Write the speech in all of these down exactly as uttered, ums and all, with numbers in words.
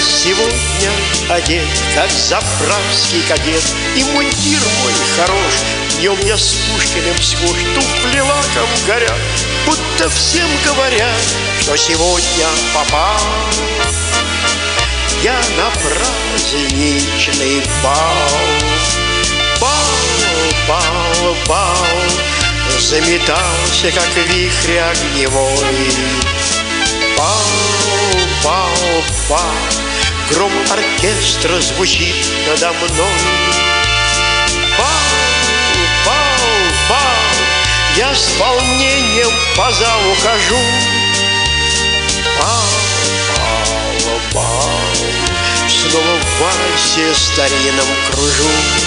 сегодня одет, как заправский кадет, и мундир мой хорош. Днем я с Пушкиным схож, туфли лаком горят, будто всем говорят, что сегодня попал я на праздничный бал. Бал, бал, бал, заметался, как вихрь огневой. Бал, бал, бал, гром оркестра звучит надо мной. Бал, бал, бал, я с волнением по залу хожу. Бал, бал, бал, снова в вальсе старинном кружу.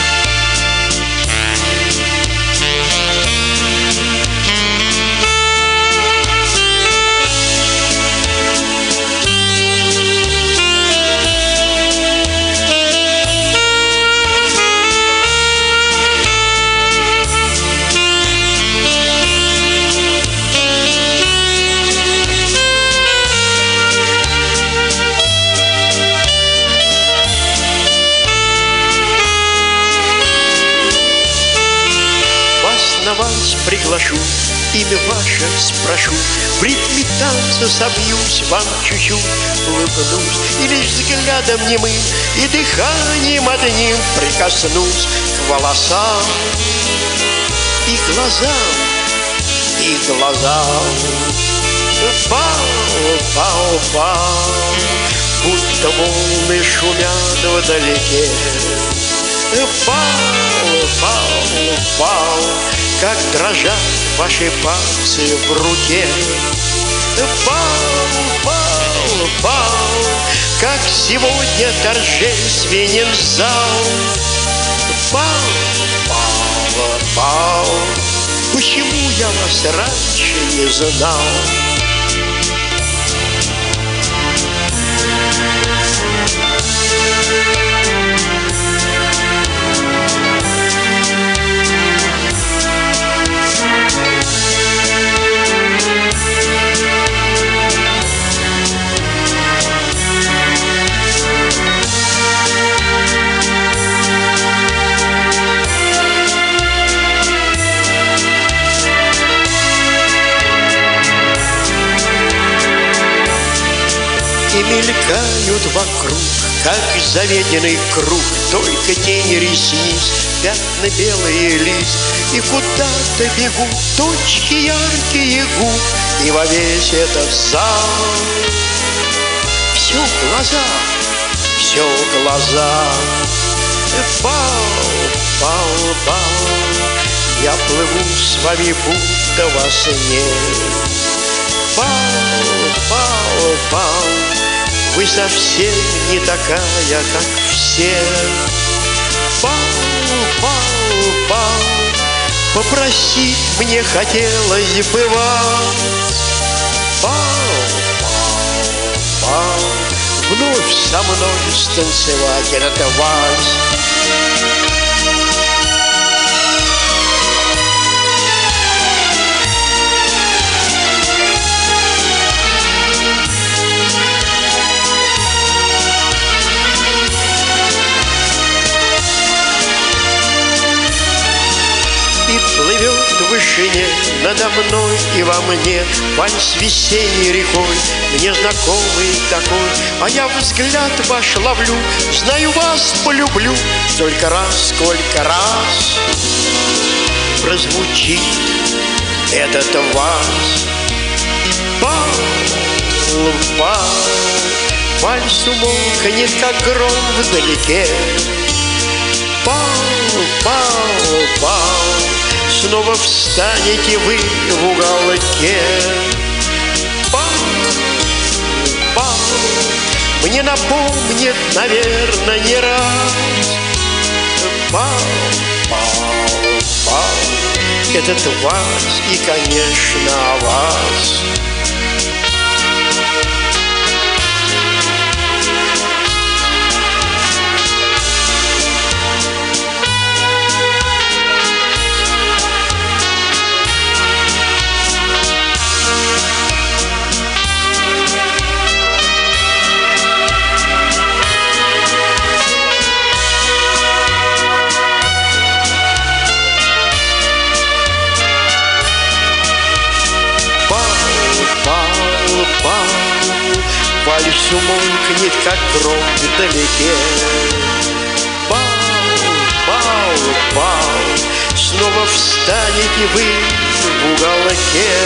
На вальс приглашу, имя ваше спрошу, в ритме танца собьюсь, вам чуть-чуть улыбнусь, и лишь взглядом немым и дыханием одним прикоснусь к волосам и глазам, и глазам. Бау, бау, бау, будто волны шумят вдалеке. Бау, бау, бау, как дрожат ваши пальцы в руке. Бау, бау, бау, как сегодня торжественен зал. Бау, бау, бау, почему я вас раньше не знал? И мелькают вокруг, как заведенный круг, только тени ресниц, пятна белые лиц. И куда-то бегут точки яркие губ, и во весь этот зал все глаза, все глаза. Бау, бау, бау, я плыву с вами будто во сне. Бау, бау, бау, вы совсем не такая, как все. Бау, бау, бау, попросить мне хотелось бы вас. Бау, бау, бау, вновь со мной станцевать этот вальс. И плывет в вышине надо мной и во мне вальс весенней рекой, мне знакомый такой. А я взгляд ваш ловлю, знаю, вас полюблю. Столько раз, сколько раз прозвучит этот вальс. Бау, бау, вальс умолкнет, как гром вдалеке. Бау, бау, бау, снова встанете вы в уголке. Бау, бау, мне напомнит, наверное, не раз. Бау, бау, бау, этот вальс и, конечно, о вас. Вальс умолкнет, как гром вдалеке. Бау, бау, бау, снова встанете вы в уголке.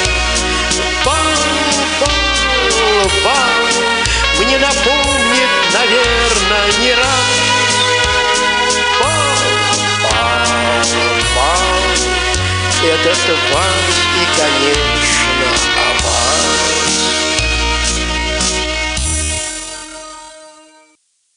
Бау, бау, бау, мне напомнит, наверное, не раз. Бау, бау, бау, этот вальс и, конечно,